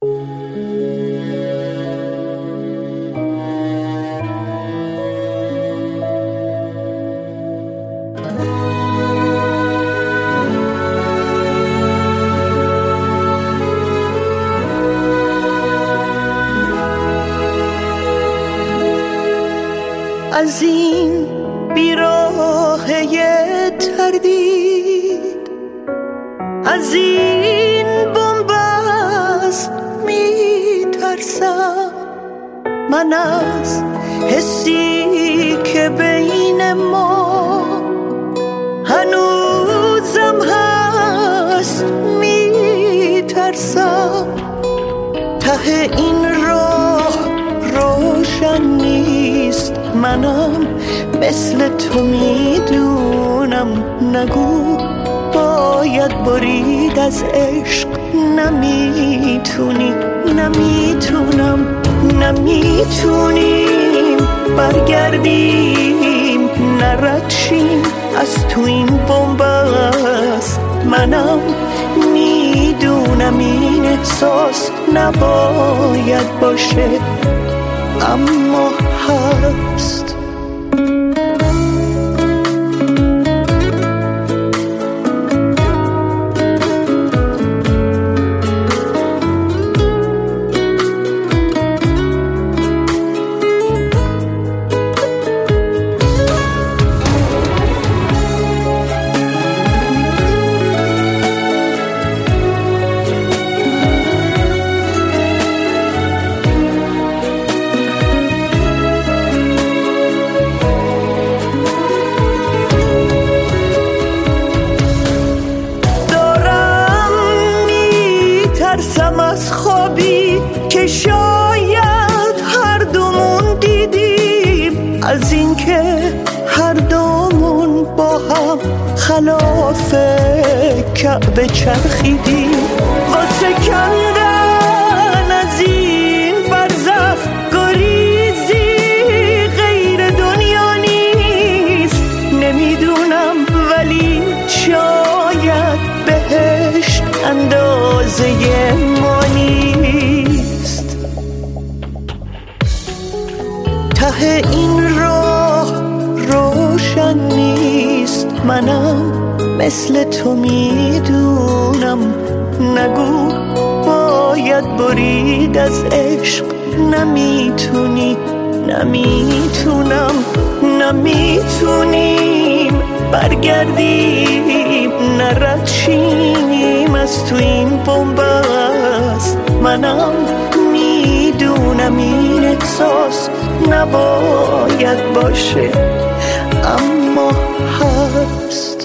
از این بیراهه تردید، از این بنبست میترسم. من از حسی که بین ما هنوزم هست میترسم. ته این راه روشن نیست، منم مثل تو میدونم. نگو باید برید از عشق، نمیتونی، نمیتونم، نمیتونیم برگردیم، نردشیم از تو این بنبست. منم میدونم این احساس نباید باشه، اما هست. ترسم از خوابی که شاید هر دومون دیدیم، از اینکه هر دومون با هم خلاف کعبه چرخیدیم. واسه کندن از این برزخ گریزی غیر دنیا نیست. نمیدونم ولی شاید بهشت اندازه ما نیست. ته این راه روشن نیست، منم مثل تو میدونم. نگو باید برید از عشق، نمیتونی، نمیتونم، نمیتونیم برگردیم، نردشیم از تو این بنبست. منم میدونم این احساس نباید باشه، اما هست.